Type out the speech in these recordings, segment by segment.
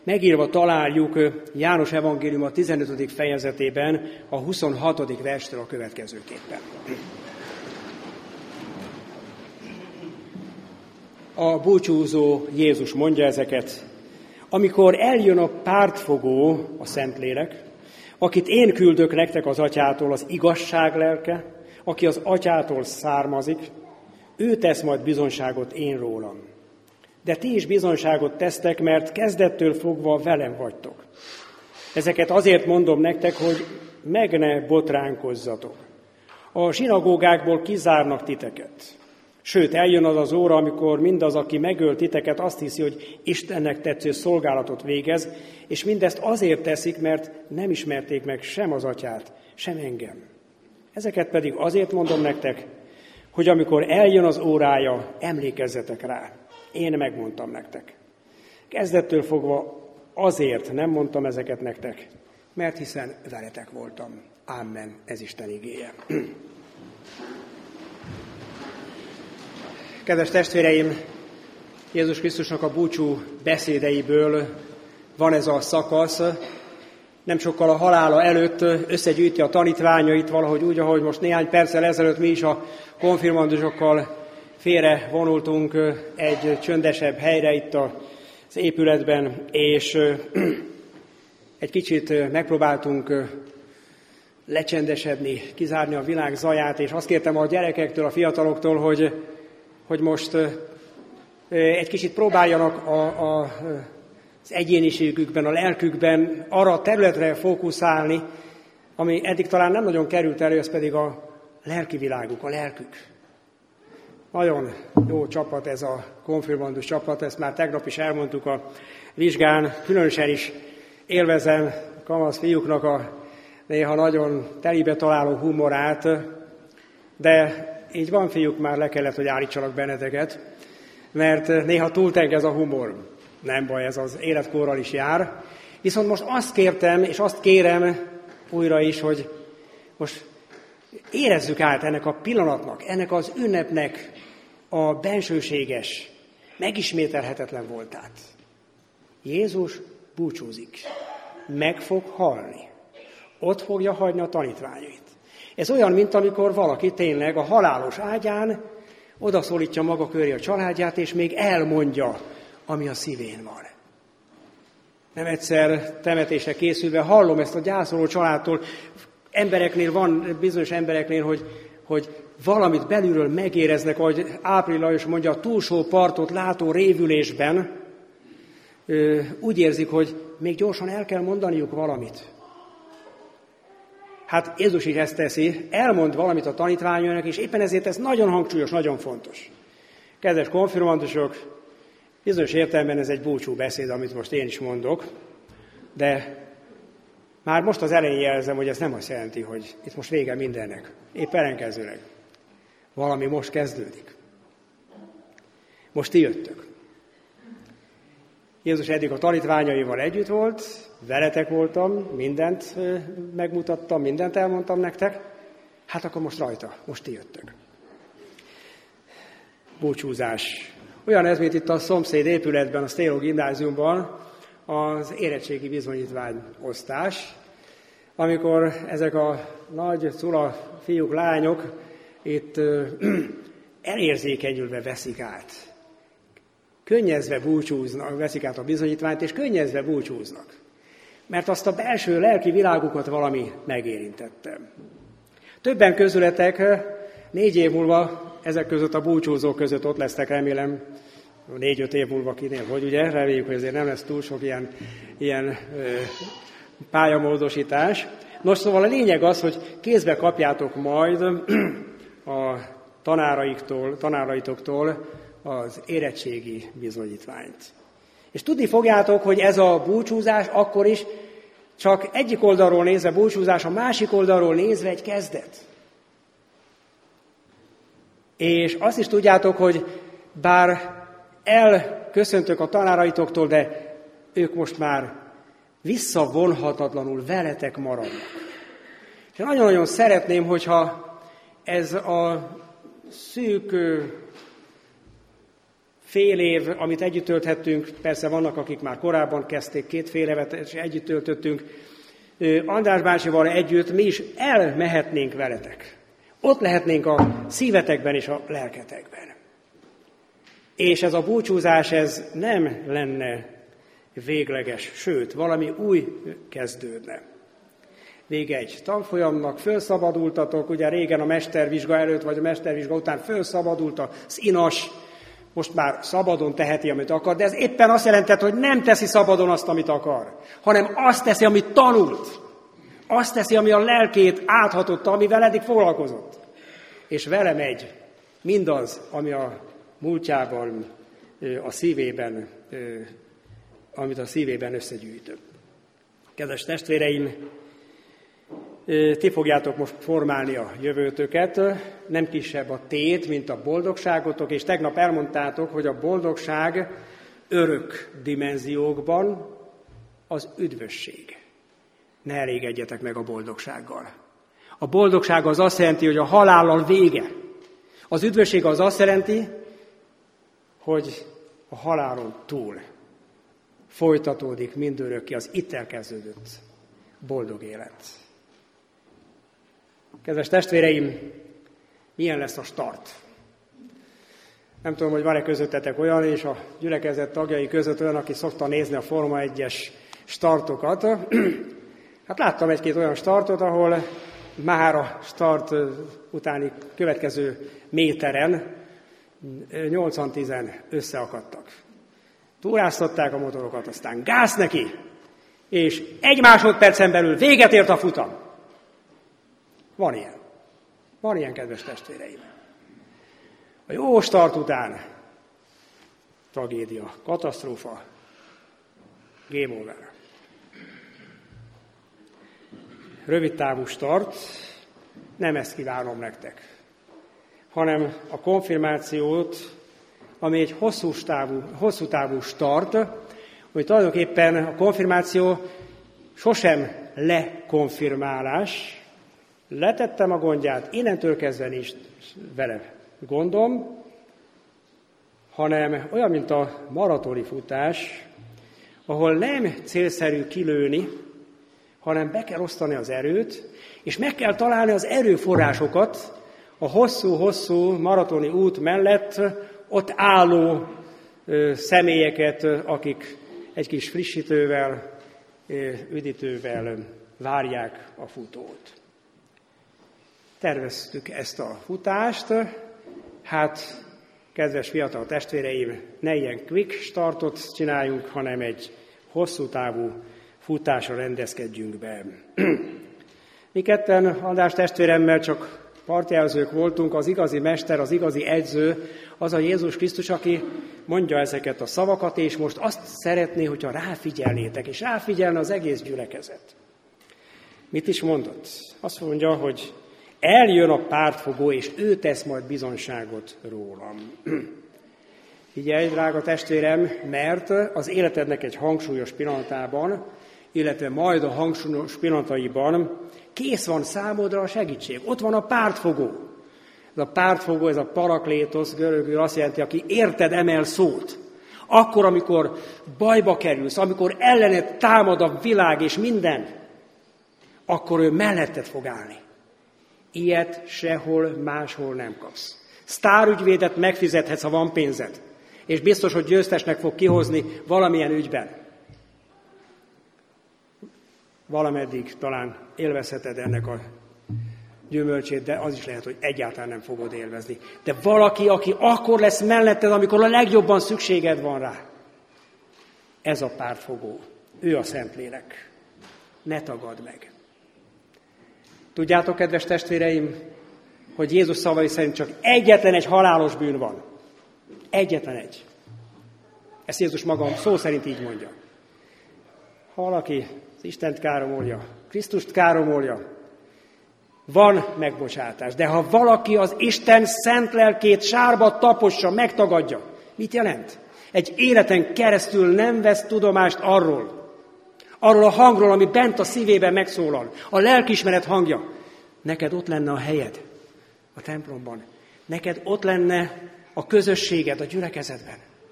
Megírva találjuk János evangélium a 15. fejezetében a 26. verstől a következőképpen. A búcsúzó Jézus mondja ezeket: amikor eljön a pártfogó, a Szentlélek, akit én küldök nektek az Atyától, az igazság lelke, aki az Atyától származik, ő tesz majd bizonyságot én rólam. De ti is bizonyságot tesztek, mert kezdettől fogva velem vagytok. Ezeket azért mondom nektek, hogy meg ne botránkozzatok. A zsinagógákból kizárnak titeket. Sőt, eljön az az óra, amikor mindaz, aki megöl titeket, azt hiszi, hogy Istennek tetsző szolgálatot végez, és mindezt azért teszik, mert nem ismerték meg sem az Atyát, sem engem. Ezeket pedig azért mondom nektek, hogy amikor eljön az órája, emlékezzetek rá. Én megmondtam nektek. Kezdettől fogva azért nem mondtam ezeket nektek, mert hiszen veletek voltam. Amen. Ez Isten igéje. Kedves testvéreim, Jézus Krisztusnak a búcsú beszédeiből van ez a szakasz. Nem sokkal a halála előtt összegyűjti a tanítványait, valahogy úgy, ahogy most néhány perccel ezelőtt mi is a konfirmandusokkal félre vonultunk egy csöndesebb helyre itt az épületben, és egy kicsit megpróbáltunk lecsendesedni, kizárni a világ zaját, és azt kértem a gyerekektől, a fiataloktól, hogy most egy kicsit próbáljanak az egyéniségükben, a lelkükben arra a területre fókuszálni, ami eddig talán nem nagyon került elő, ez pedig a lelki világuk, a lelkük. Nagyon jó csapat ez a konfirmandus csapat, ezt már tegnap is elmondtuk a vizsgán, különösen is élvezem kamasz fiúknak a néha nagyon telibe találó humorát, de így van, fiúk, már le kellett, hogy állítsanak benneteket, mert néha túlteng ez a humor. Nem baj, ez az életkorral is jár. Viszont most azt kértem, és azt kérem újra is, hogy most érezzük át ennek a pillanatnak, ennek az ünnepnek a bensőséges, megismételhetetlen voltát. Jézus búcsúzik, meg fog halni, ott fogja hagyni a tanítványait. Ez olyan, mint amikor valaki tényleg a halálos ágyán odaszólítja maga köré a családját, és még elmondja, ami a szívén van. Nem egyszer temetésre készülve hallom ezt a gyászoló családtól, embereknél van, bizonyos embereknél, hogy valamit belülről megéreznek, ahogy Április Lajos mondja, a túlsó partot látó révülésben, úgy érzik, hogy még gyorsan el kell mondaniuk valamit. Hát Jézus is ezt teszi, elmond valamit a tanítványainak, és éppen ezért ez nagyon hangsúlyos, nagyon fontos. Kedves konfirmandusok, bizonyos értelemben ez egy búcsú beszéd, amit most én is mondok, de már most az elején jelzem, hogy ez nem azt jelenti, hogy itt most vége mindennek. Épp ellenkezőleg. Valami most kezdődik. Most ti jöttök. Jézus eddig a tanítványaival együtt volt, veletek voltam, mindent megmutattam, mindent elmondtam nektek, hát akkor most rajta, most ti jöttök. Búcsúzás. Olyan ez, mint itt a szomszéd épületben, a Stélo gimnáziumban, az érettségi bizonyítványosztás, amikor ezek a nagy cula fiúk, lányok itt elérzékenyülve veszik át. Könnyezve búcsúznak, veszik át a bizonyítványt, és könnyezve búcsúznak. Mert azt a belső lelki világukat valami megérintette. Többen közületek 4 év múlva ezek között a búcsúzók között ott lesznek, remélem, 4-5 év múlva kinél, hogy ugye, reméljük, hogy azért nem lesz túl sok ilyen pályamódosítás. Nos, szóval a lényeg az, hogy kézbe kapjátok majd a tanáraitoktól az érettségi bizonyítványt. És tudni fogjátok, hogy ez a búcsúzás akkor is csak egyik oldalról nézve búcsúzás, a másik oldalról nézve egy kezdet. És azt is tudjátok, hogy bár elköszöntök a tanáraitoktól, de ők most már visszavonhatatlanul veletek maradnak. És nagyon-nagyon szeretném, hogyha ez a szűk fél év, amit együtt tölthettünk, persze vannak, akik már korábban kezdték, 2 fél évet, és együtt töltöttünk, András bácsival együtt mi is elmehetnénk veletek. Ott lehetnénk a szívetekben és a lelketekben. És ez a búcsúzás, ez nem lenne végleges, sőt, valami új kezdődne. Vége egy tanfolyamnak, felszabadultatok, ugye régen a mestervizsga előtt, vagy a mestervizsga után felszabadult az inas, most már szabadon teheti, amit akar, de ez éppen azt jelentett, hogy nem teszi szabadon azt, amit akar, hanem azt teszi, amit tanult. Azt teszi, ami a lelkét áthatotta, amivel eddig foglalkozott. És vele megy mindaz, ami a múltjában, a szívében, amit a szívében összegyűjtött. Kedves testvéreim, ti fogjátok most formálni a jövőtöket, nem kisebb a tét, mint a boldogságotok, és tegnap elmondtátok, hogy a boldogság örök dimenziókban az üdvösség. Ne elégedjetek meg a boldogsággal. A boldogság az azt jelenti, hogy a halállal vége. Az üdvösség az azt jelenti, hogy a halálon túl folytatódik mindörökké az itt elkezdődött boldog élet. Kedves testvéreim, milyen lesz a start? Nem tudom, hogy van-e közöttetek olyan, és a gyülekezet tagjai között olyan, aki szokta nézni a Forma 1-es startokat. Hát láttam egy-két olyan startot, ahol már a start utáni következő méteren 80-10 összeakadtak. Túráztatták a motorokat, aztán gáz neki, és 1 másodpercen belül véget ért a futam. Van ilyen. Van ilyen, kedves testvéreim. A jó start után tragédia, katasztrófa, game over. Rövid távú start, nem ezt kívánom nektek, hanem a konfirmációt, ami egy hosszú távú start, hogy tulajdonképpen a konfirmáció sosem lekonfirmálás. Letettem a gondját, innentől kezdve nincs vele gondom, hanem olyan, mint a maratoni futás, ahol nem célszerű kilőni, hanem be kell osztani az erőt, és meg kell találni az erőforrásokat a hosszú-hosszú maratoni út mellett ott álló személyeket, akik egy kis frissítővel, üdítővel várják a futót. Terveztük ezt a futást, hát kedves fiatal testvéreim, ne ilyen quick startot csináljunk, hanem egy hosszú távú futásra rendezkedjünk be. Mi ketten András testvéremmel csak partjelzők voltunk, az igazi mester, az igazi edző, az a Jézus Krisztus, aki mondja ezeket a szavakat, és most azt szeretné, hogyha ráfigyelnétek, és ráfigyelne az egész gyülekezet. Mit is mondott? Azt mondja, hogy eljön a pártfogó, és ő tesz majd bizonyságot rólam. Figyelj, drága testvérem, mert az életednek egy hangsúlyos pillanatában, illetve majd a hangsúlyos pillanataiban kész van számodra a segítség. Ott van a pártfogó. Ez a pártfogó, ez a paraklétosz, görögül azt jelenti, aki érted emel szót. Akkor, amikor bajba kerülsz, amikor ellened támad a világ és minden, akkor ő melletted fog állni. Ilyet sehol máshol nem kapsz. Sztárügyvédet megfizethetsz, ha van pénzed, és biztos, hogy győztesnek fog kihozni valamilyen ügyben. Valameddig talán élvezheted ennek a gyümölcsét, de az is lehet, hogy egyáltalán nem fogod élvezni. De valaki, aki akkor lesz melletted, amikor a legjobban szükséged van rá. Ez a pártfogó. Ő a Szentlélek. Ne tagadd meg. Tudjátok, kedves testvéreim, hogy Jézus szavai szerint csak egyetlen egy halálos bűn van. Egyetlen egy. Ezt Jézus maga szó szerint így mondja. Ha valaki az Istent káromolja, Krisztust káromolja, van megbocsátás. De ha valaki az Isten szent lelkét sárba tapossa, megtagadja, mit jelent? Egy életen keresztül nem vesz tudomást arról a hangról, ami bent a szívében megszólal, a lelkiismeret hangja. Neked ott lenne a helyed a templomban. Neked ott lenne a közösséged a gyülekezetben.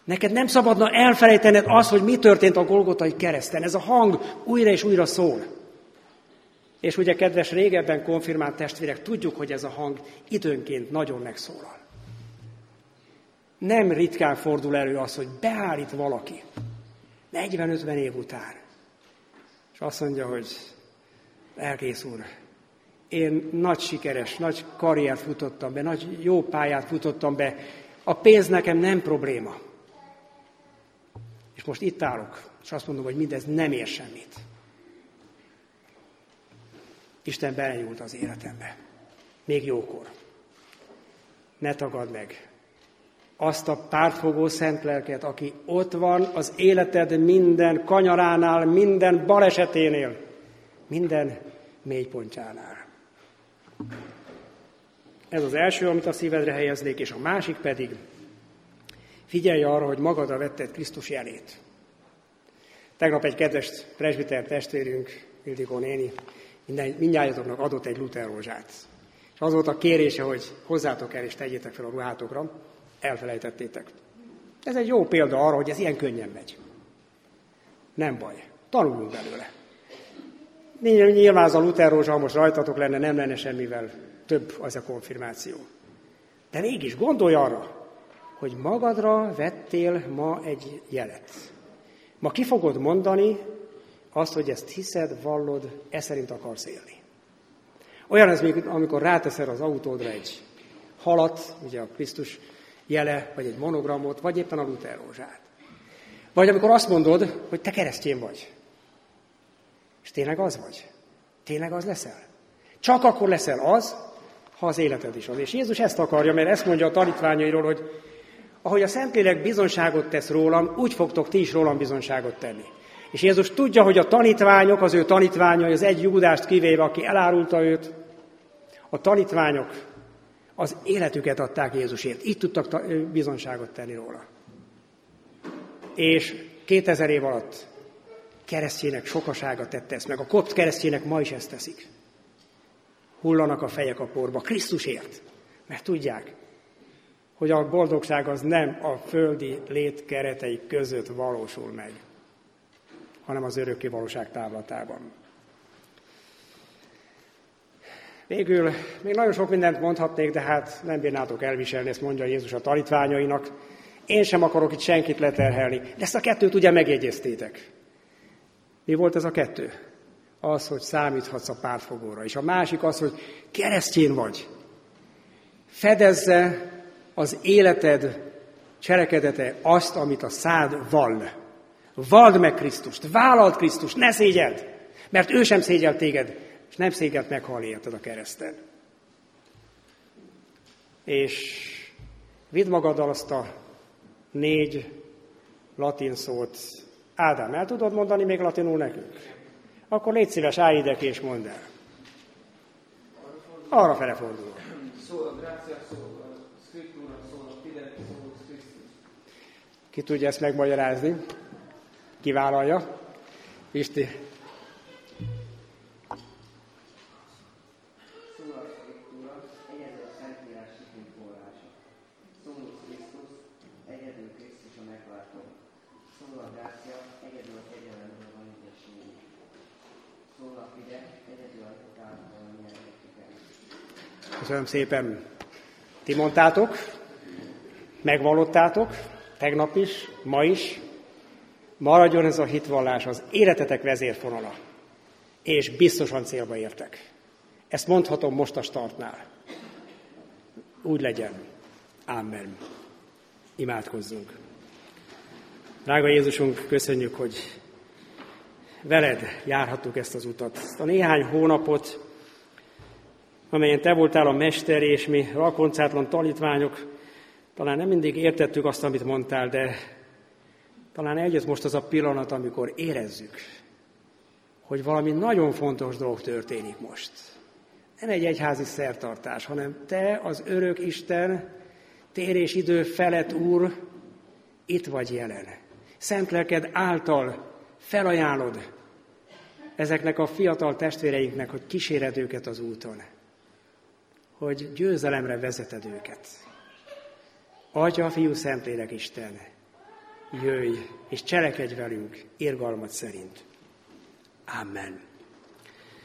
Neked nem szabadna elfelejtened azt, hogy mi történt a Golgotai kereszten. Ez a hang újra és újra szól. És ugye, kedves régebben konfirmált testvérek, tudjuk, hogy ez a hang időnként nagyon megszólal. Nem ritkán fordul elő az, hogy beállít valaki 40-50 év után, és azt mondja, hogy lelkész úr, én nagy sikeres, nagy karriert futottam be, nagy jó pályát futottam be, a pénz nekem nem probléma. És most itt állok, és azt mondom, hogy mindez nem ér semmit. Isten belenyúlt az életembe. Még jókor. Ne tagadd meg azt a pártfogó szent lelket, aki ott van az életed minden kanyaránál, minden baleseténél, minden mélypontjánál. Ez az első, amit a szívedre helyeznék, és a másik pedig, figyelj arra, hogy magadra vetted Krisztus jelét. Tegnap egy kedves presbiter testvérünk, Ildikó néni, mindnyájatoknak adott egy Luther rózsát. És az volt a kérése, hogy hozzátok el és tegyétek fel a ruhátokra, elfelejtettétek. Ez egy jó példa arra, hogy ez ilyen könnyen megy. Nem baj, tanuljunk belőle. Nyilván az a Luther rózsa, ha most rajtatok lenne, nem lenne semmivel több az a konfirmáció. De mégis gondolj arra, hogy magadra vettél ma egy jelet. Ma ki fogod mondani azt, hogy ezt hiszed, vallod, e szerint akarsz élni. Olyan ez még, amikor ráteszed az autódra egy halat, ugye a Krisztus jele, vagy egy monogramot, vagy éppen a Luther rózsát. Vagy amikor azt mondod, hogy te keresztény vagy. És tényleg az vagy? Tényleg az leszel? Csak akkor leszel az, ha az életed is az. És Jézus ezt akarja, mert ezt mondja a tanítványairól, hogy ahogy a Szentlélek bizonyságot tesz rólam, úgy fogtok ti is rólam bizonyságot tenni. És Jézus tudja, hogy a tanítványok, az ő tanítványai, az egy Júdást kivéve, aki elárulta őt, a tanítványok az életüket adták Jézusért. Így tudtak bizonyságot tenni róla. És 2000 év alatt keresztjének sokasága tette ezt meg. A kopt keresztjének ma is ezt teszik. Hullanak a fejek a porba Krisztusért, mert tudják, hogy a boldogság az nem a földi lét keretei között valósul meg, hanem az örökké valóság távlatában. Végül még nagyon sok mindent mondhatnék, de hát nem bírnátok elviselni, ezt mondja Jézus a tanítványainak. Én sem akarok itt senkit leterhelni. De ezt a kettőt ugye megjegyeztétek. Mi volt ez a kettő? Az, hogy számíthatsz a pártfogóra. És a másik az, hogy keresztény vagy. Fedezze az életed cselekedete azt, amit a szád vall. Vald meg Krisztust, vállald Krisztust, ne szégyeld, mert ő sem szégyelt téged, és nem szégyelt meghalni érted a kereszten. És vidd magaddal azt a 4 latin szót. Ádám, el tudod mondani még latinul nekünk? Akkor légy szíves, állj ide és mondd el. Arra fele fordul. Ki tudja ezt megmagyarázni? Ki vállalja? Isti. Köszönöm szépen. Ti mondtátok, megvallottátok, tegnap is, ma is. Maradjon ez a hitvallás az életetek vezérfonala, és biztosan célba értek. Ezt mondhatom most a startnál. Úgy legyen. Amen. Imádkozzunk. Drága Jézusunk, köszönjük, hogy veled járhattuk ezt az utat. Ezt a néhány hónapot, amelyen te voltál a mester, és mi rakoncátlan tanítványok, talán nem mindig értettük azt, amit mondtál, de talán eljött most az a pillanat, amikor érezzük, hogy valami nagyon fontos dolog történik most. Nem egy egyházi szertartás, hanem te, az örök Isten, tér és idő felett Úr, itt vagy jelen. Szent lelked által felajánlod ezeknek a fiatal testvéreinknek, hogy kíséred őket az úton, hogy győzelemre vezeted őket. Atya, Fiú, Szentlélek, Isten, jöjj, és cselekedj velünk irgalmad szerint. Amen.